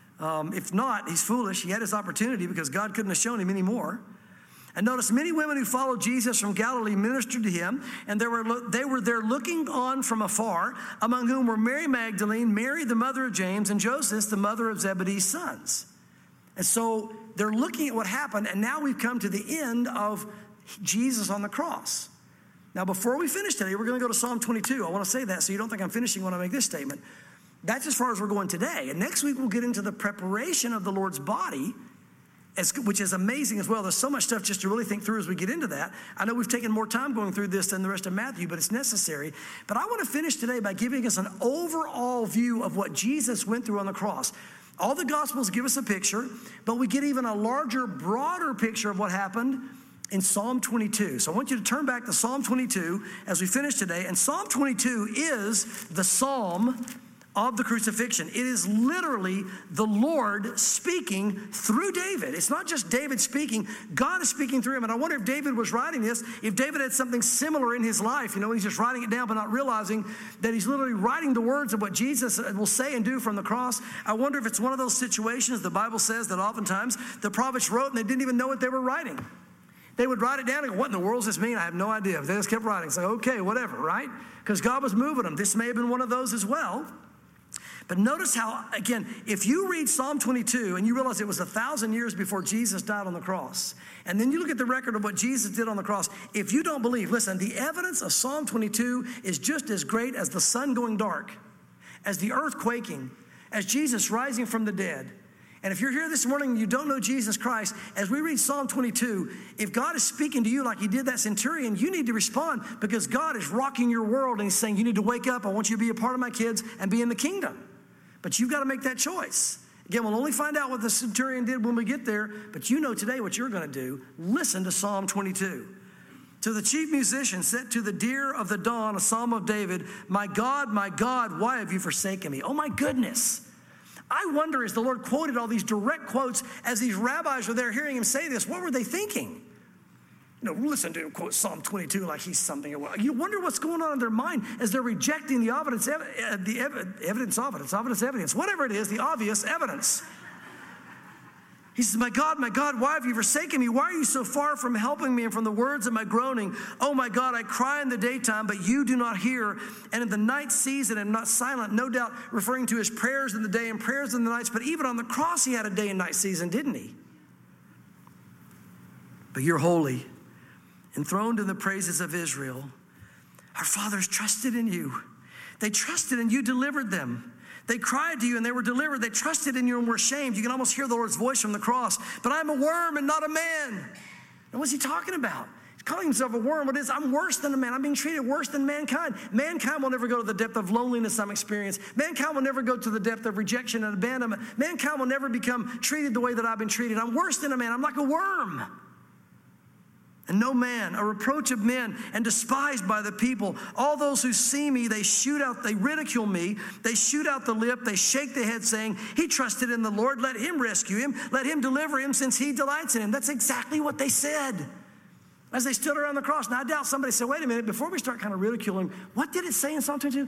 If not, he's foolish. He had his opportunity because God couldn't have shown him any more. And notice, many women who followed Jesus from Galilee ministered to him, and they were there looking on from afar, among whom were Mary Magdalene, Mary the mother of James, and Joseph, the mother of Zebedee's sons. And so they're looking at what happened, and now we've come to the end of Jesus on the cross. Now, before we finish today, we're going to go to Psalm 22. I want to say that so you don't think I'm finishing when I make this statement. That's as far as we're going today. And next week, we'll get into the preparation of the Lord's body, which is amazing as well. There's so much stuff just to really think through as we get into that. I know we've taken more time going through this than the rest of Matthew, but it's necessary. But I want to finish today by giving us an overall view of what Jesus went through on the cross. All the Gospels give us a picture, but we get even a larger, broader picture of what happened in Psalm 22. So I want you to turn back to Psalm 22 as we finish today. And Psalm 22 is the psalm of the crucifixion. It is literally the Lord speaking through David. It's not just David speaking. God is speaking through him. And I wonder if David was writing this, if David had something similar in his life. He's just writing it down but not realizing that he's literally writing the words of what Jesus will say and do from the cross. I wonder if it's one of those situations the Bible says that oftentimes the prophets wrote and they didn't even know what they were writing. They would write it down and go, what in the world does this mean? I have no idea. They just kept writing. It's like, okay, whatever, right? Because God was moving them. This may have been one of those as well. But notice how, again, if you read Psalm 22 and you realize it was 1,000 years before Jesus died on the cross, and then you look at the record of what Jesus did on the cross, if you don't believe, listen, the evidence of Psalm 22 is just as great as the sun going dark, as the earth quaking, as Jesus rising from the dead. And if you're here this morning and you don't know Jesus Christ, as we read Psalm 22, if God is speaking to you like he did that centurion, you need to respond because God is rocking your world and he's saying, you need to wake up. I want you to be a part of my kids and be in the kingdom. But you've got to make that choice. Again, we'll only find out what the centurion did when we get there, but you know today what you're going to do. Listen to Psalm 22. To the chief musician, set to the deer of the dawn, a psalm of David, my God, why have you forsaken me? Oh my goodness. I wonder, as the Lord quoted all these direct quotes, as these rabbis were there hearing him say this, what were they thinking? Listen to him quote Psalm 22 like he's something. You wonder what's going on in their mind as they're rejecting the evidence evidence, whatever it is, the obvious evidence. He says, my God, why have you forsaken me? Why are you so far from helping me and from the words of my groaning? Oh, my God, I cry in the daytime, but you do not hear. And in the night season, I'm not silent, no doubt referring to his prayers in the day and prayers in the nights. But even on the cross, he had a day and night season, didn't he? But you're holy, enthroned in the praises of Israel. Our fathers trusted in you. They trusted and you delivered them. They cried to you and they were delivered. They trusted in you and were ashamed. You can almost hear the Lord's voice from the cross. But I'm a worm and not a man. And what's he talking about? He's calling himself a worm. What is? I'm worse than a man. I'm being treated worse than mankind. Mankind will never go to the depth of loneliness I'm experiencing. Mankind will never go to the depth of rejection and abandonment. Mankind will never become treated the way that I've been treated. I'm worse than a man. I'm like a worm. and no man, a reproach of men, and despised by the people. All those who see me, they ridicule me, they shoot out the lip, they shake the head, saying, he trusted in the Lord, let him rescue him, let him deliver him, since he delights in him. That's exactly what they said as they stood around the cross. Now, I doubt somebody said, wait a minute, before we start kind of ridiculing, what did it say in Psalm 22?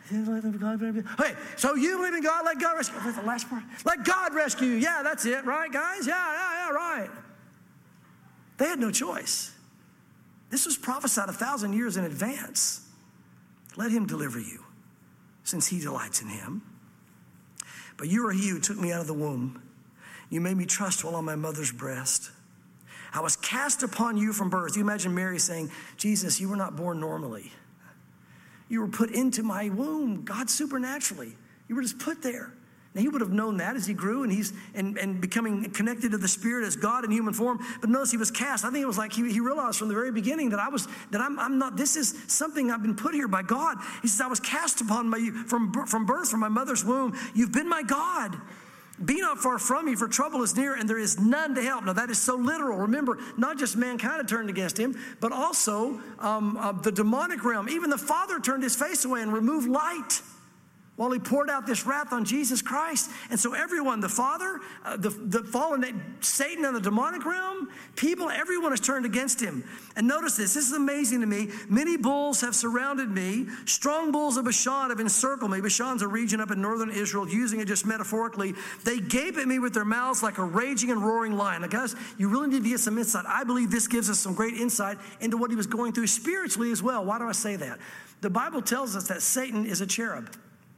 Hey, so you believe in God, let God rescue you. What's the last part? Let God rescue you. Yeah, that's it, right, guys? Yeah, right. They had no choice. This was prophesied 1,000 years in advance. Let him deliver you, since he delights in him. But you are he who took me out of the womb. You made me trust while on my mother's breast. I was cast upon you from birth. You imagine Mary saying, Jesus, you were not born normally. You were put into my womb, God supernaturally. You were just put there. Now, he would have known that as he grew and he's becoming connected to the Spirit as God in human form. But notice he was cast. I think it was like he realized from the very beginning that I'm not. This is something I've been put here by God. He says, I was cast upon from birth, from my mother's womb. You've been my God. Be not far from me, for trouble is near, and there is none to help. Now, that is so literal. Remember, not just mankind had turned against him, but also the demonic realm. Even the Father turned his face away and removed light while he poured out this wrath on Jesus Christ. And so everyone, the Father, the fallen Satan and the demonic realm, people, everyone has turned against him. And notice this is amazing to me. Many bulls have surrounded me. Strong bulls of Bashan have encircled me. Bashan's a region up in northern Israel, using it just metaphorically. They gape at me with their mouths like a raging and roaring lion. Now, guys, you really need to get some insight. I believe this gives us some great insight into what he was going through spiritually as well. Why do I say that? The Bible tells us that Satan is a cherub.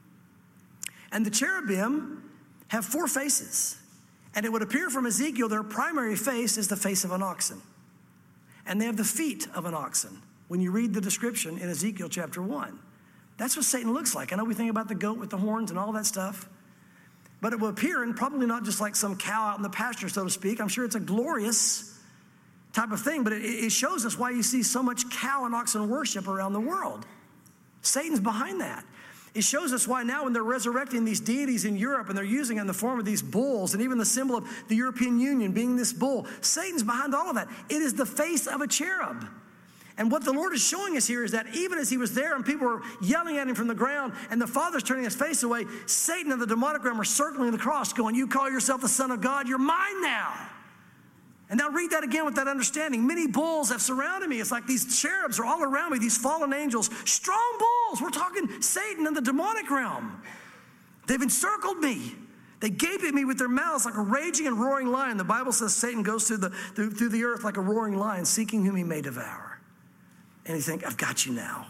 And the cherubim have 4 faces. And it would appear from Ezekiel, their primary face is the face of an oxen. And they have the feet of an oxen. When you read the description in Ezekiel chapter 1, that's what Satan looks like. I know we think about the goat with the horns and all that stuff. But it will appear, and probably not just like some cow out in the pasture, so to speak. I'm sure it's a glorious type of thing. But it shows us why you see so much cow and oxen worship around the world. Satan's behind that. It shows us why now when they're resurrecting these deities in Europe and they're using it in the form of these bulls and even the symbol of the European Union being this bull, Satan's behind all of that. It is the face of a cherub. And what the Lord is showing us here is that even as he was there and people were yelling at him from the ground and the Father's turning his face away, Satan and the demonic realm are circling the cross going, you call yourself the Son of God, you're mine now. And now read that again with that understanding. Many bulls have surrounded me. It's like these cherubs are all around me, these fallen angels. Strong bulls. We're talking Satan and the demonic realm. They've encircled me. They gape at me with their mouths like a raging and roaring lion. The Bible says Satan goes through the earth like a roaring lion, seeking whom he may devour. And you think, I've got you now.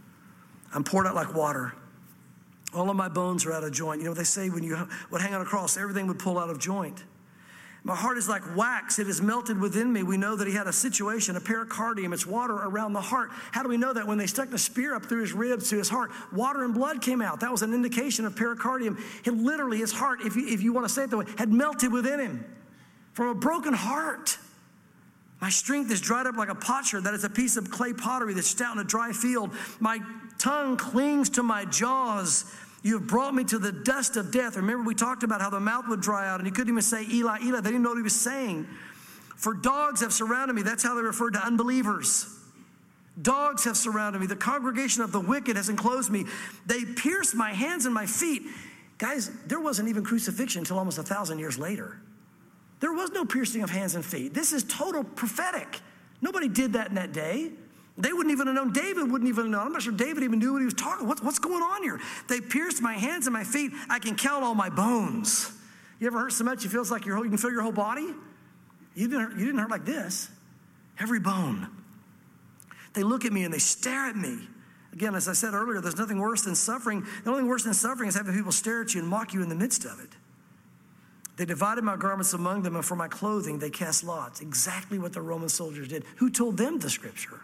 I'm poured out like water. All of my bones are out of joint. You know, they say when you would hang on a cross, everything would pull out of joint. My heart is like wax. It is melted within me. We know that he had a situation, a pericardium. It's water around the heart. How do we know that? When they stuck the spear up through his ribs to his heart, water and blood came out. That was an indication of pericardium. Literally, his heart, if you want to say it that way, had melted within him from a broken heart. My strength is dried up like a potsherd. That is a piece of clay pottery that's stout in a dry field. My tongue clings to my jaws. You have brought me to the dust of death. Remember, we talked about how the mouth would dry out and he couldn't even say, Eli, Eli. They didn't know what he was saying. For dogs have surrounded me. That's how they referred to unbelievers. Dogs have surrounded me. The congregation of the wicked has enclosed me. They pierced my hands and my feet. Guys, there wasn't even crucifixion until almost 1,000 years later. There was no piercing of hands and feet. This is total prophetic. Nobody did that in that day. They wouldn't even have known. David wouldn't even have known. I'm not sure David even knew what he was talking. What's going on here? They pierced my hands and my feet. I can count all my bones. You ever hurt so much it feels like you can feel your whole body? You didn't hurt like this. Every bone. They look at me and they stare at me. Again, as I said earlier, there's nothing worse than suffering. The only thing worse than suffering is having people stare at you and mock you in the midst of it. They divided my garments among them, and for my clothing they cast lots. Exactly what the Roman soldiers did. Who told them the scripture?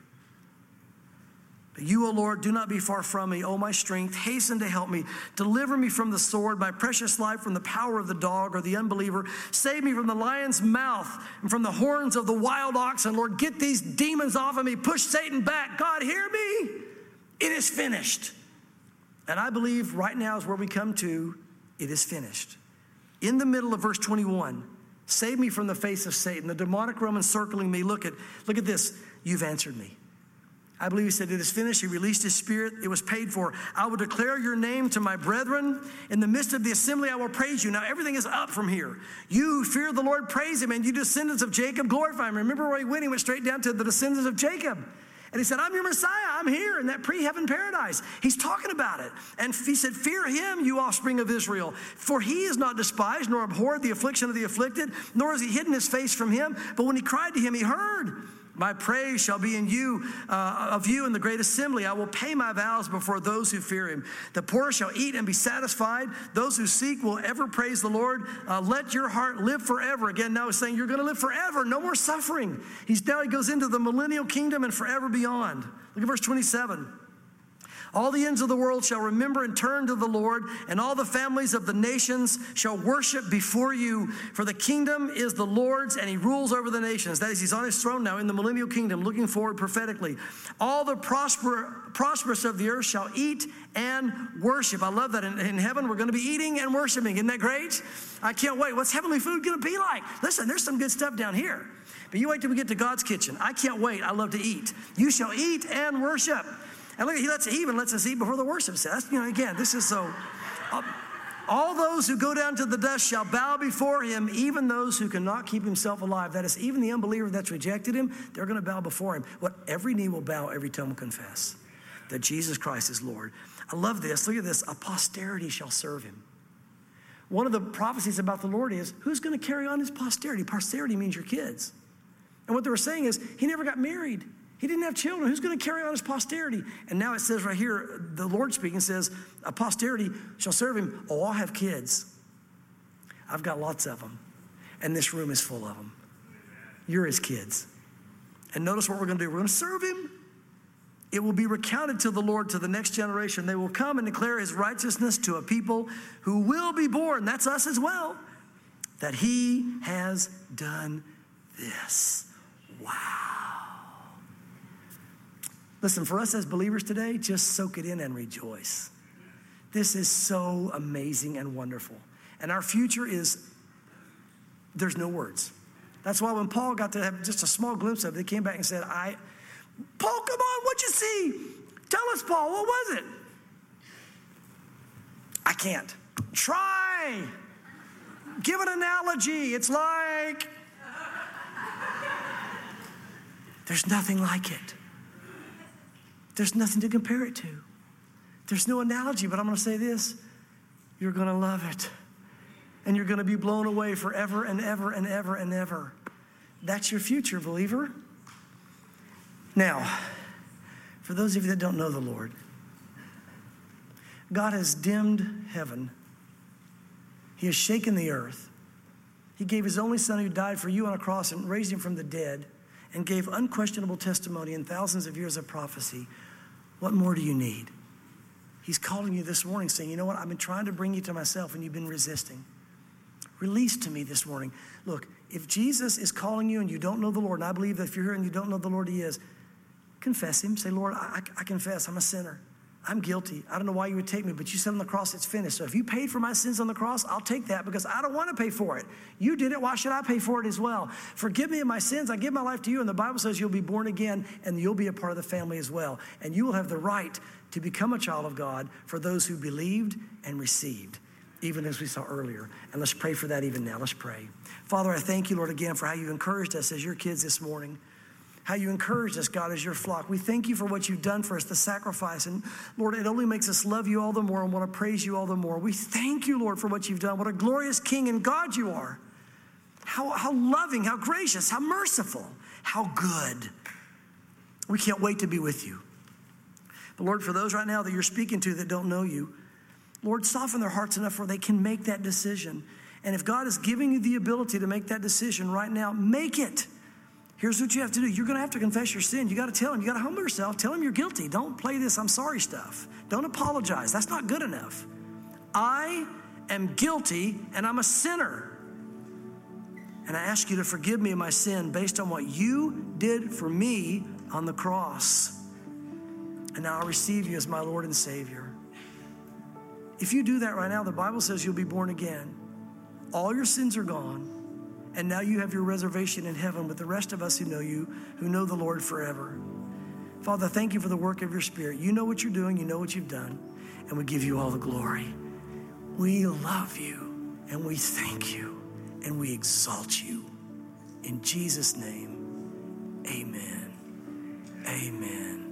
But you, O Lord, do not be far from me. O my strength, hasten to help me. Deliver me from the sword, my precious life from the power of the dog or the unbeliever. Save me from the lion's mouth and from the horns of the wild oxen. Lord, get these demons off of me. Push Satan back. God, hear me. It is finished. And I believe right now is where we come to, it is finished. In the middle of verse 21, Save me from the face of Satan, the demonic realm encircling me. Look at this. You've answered me. I believe he said, it is finished. He released his spirit. It was paid for. I will declare your name to my brethren. In the midst of the assembly, I will praise you. Now, everything is up from here. You who fear the Lord, praise him. And you descendants of Jacob, glorify him. Remember where he went? He went straight down to the descendants of Jacob. And he said, I'm your Messiah. I'm here in that pre-heaven paradise. He's talking about it. And he said, fear him, you offspring of Israel. For he is not despised, nor abhorred the affliction of the afflicted, nor has he hidden his face from him. But when he cried to him, he heard. My praise shall be in you, of you in the great assembly. I will pay my vows before those who fear him. The poor shall eat and be satisfied. Those who seek will ever praise the Lord. Let your heart live forever. Again, now he's saying you're going to live forever. No more suffering. He goes into the millennial kingdom and forever beyond. Look at verse 27. All the ends of the world shall remember and turn to the Lord, and all the families of the nations shall worship before you. For the kingdom is the Lord's, and he rules over the nations. That is, he's on his throne now in the millennial kingdom, looking forward prophetically. All the prosperous of the earth shall eat and worship. I love that. In heaven, we're going to be eating and worshiping. Isn't that great? I can't wait. What's heavenly food going to be like? Listen, there's some good stuff down here. But you wait till we get to God's kitchen. I can't wait. I love to eat. You shall eat and worship. And look, he even lets us eat before the worship set. Again, this is so. All those who go down to the dust shall bow before him, even those who cannot keep himself alive. That is, even the unbeliever that's rejected him, they're going to bow before him. What every knee will bow, every tongue will confess that Jesus Christ is Lord. I love this. Look at this. A posterity shall serve him. One of the prophecies about the Lord is, who's going to carry on his posterity? Posterity means your kids. And what they were saying is, he never got married. He didn't have children. Who's going to carry on his posterity? And now it says right here, the Lord speaking says, a posterity shall serve him. Oh, I'll have kids. I've got lots of them. And this room is full of them. You're his kids. And notice what we're going to do. We're going to serve him. It will be recounted to the Lord, to the next generation. They will come and declare his righteousness to a people who will be born. That's us as well. That he has done this. Wow. Listen, for us as believers today, just soak it in and rejoice. This is so amazing and wonderful. And our future is, there's no words. That's why when Paul got to have just a small glimpse of it, he came back and said, Paul, come on, what'd you see? Tell us, Paul, what was it? I can't. Try. Give an analogy. It's like, there's nothing like it. There's nothing to compare it to. There's no analogy, but I'm going to say this. You're going to love it. And you're going to be blown away forever and ever and ever and ever. That's your future, believer. Now, for those of you that don't know the Lord, God has dimmed heaven. He has shaken the earth. He gave his only son who died for you on a cross and raised him from the dead and gave unquestionable testimony and thousands of years of prophecy. What more do you need? He's calling you this morning saying, you know what? I've been trying to bring you to myself and you've been resisting. Release to me this morning. Look, if Jesus is calling you and you don't know the Lord, and I believe that if you're here and you don't know the Lord, he is, confess him. Say, Lord, I confess I'm a sinner. I'm guilty. I don't know why you would take me, but you said on the cross it's finished. So if you paid for my sins on the cross, I'll take that because I don't want to pay for it. You did it. Why should I pay for it as well? Forgive me of my sins. I give my life to you. And the Bible says you'll be born again and you'll be a part of the family as well. And you will have the right to become a child of God for those who believed and received, even as we saw earlier. And let's pray for that even now. Let's pray. Father, I thank you, Lord, again for how you encouraged us as your kids this morning. How you encouraged us, God, as your flock. We thank you for what you've done for us, the sacrifice. And Lord, it only makes us love you all the more and want to praise you all the more. We thank you, Lord, for what you've done. What a glorious King and God you are. How loving, how gracious, how merciful, how good. We can't wait to be with you. But Lord, for those right now that you're speaking to that don't know you, Lord, soften their hearts enough where they can make that decision. And if God is giving you the ability to make that decision right now, make it. Here's what you have to do. You're going to have to confess your sin. You got to tell him. You got to humble yourself. Tell him you're guilty. Don't play this I'm sorry stuff. Don't apologize. That's not good enough. I am guilty and I'm a sinner. And I ask you to forgive me of my sin based on what you did for me on the cross. And now I receive you as my Lord and Savior. If you do that right now, the Bible says you'll be born again. All your sins are gone. And now you have your reservation in heaven with the rest of us who know you, who know the Lord forever. Father, thank you for the work of your Spirit. You know what you're doing. You know what you've done. And we give you all the glory. We love you, and we thank you, and we exalt you. In Jesus' name, amen. Amen.